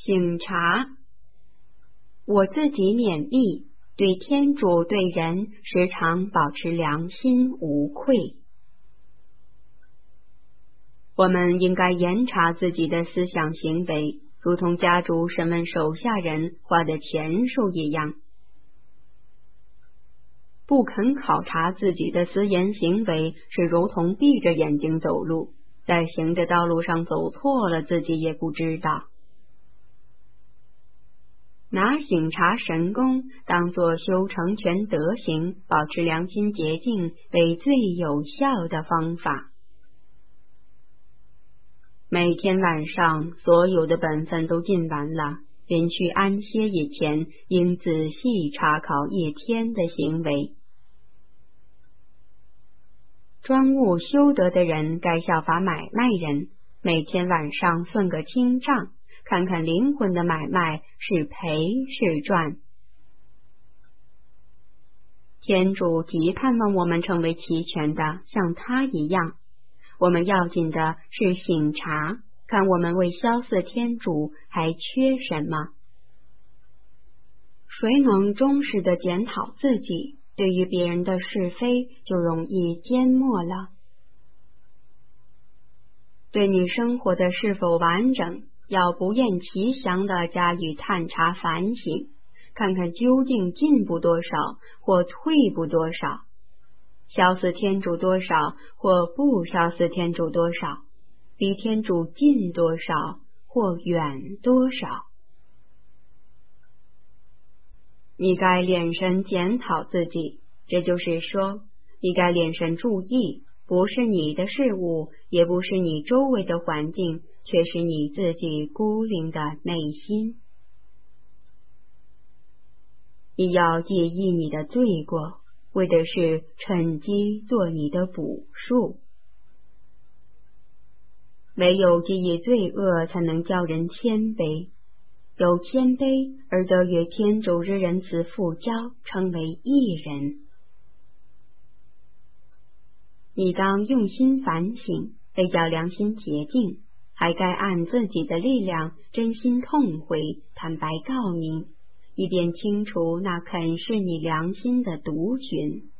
醒察，我自己勉励，对天主对人时常保持良心无愧。我们应该严查自己的思想行为，如同家主审问手下人花的钱数一样。不肯考察自己的私言行为，是如同闭着眼睛走路，在行的道路上走错了，自己也不知道。拿省察神功当作修成全德行、保持良心洁净为最有效的方法。每天晚上所有的本分都尽完了，临去安歇以前，应仔细查考一天的行为。专务修德的人该效法买卖人，每天晚上算个清账，看看灵魂的买卖是赔是赚。天主极盼望我们成为齐全的，像他一样。我们要紧的是省察，看我们为消似天主还缺什么。谁能忠实地检讨自己，对于别人的是非就容易缄默了。对你生活的是否完整，要不厌其详地加以探查反省，看看究竟进步多少或退步多少，消似天主多少或不消似天主多少，离天主近多少或远多少。你该脸神检讨自己，这就是说，你该脸神注意，不是你的事物，也不是你周围的环境，却是你自己孤零的内心。你要介意你的罪过，为的是趁机做你的补赎。唯有记忆罪恶，才能叫人谦卑。有谦卑而得与天主之仁慈复交，成为一人。你当用心反省，为叫良心洁净，还该按自己的力量真心痛悔，坦白告明，以便清除那啃噬你良心的毒菌。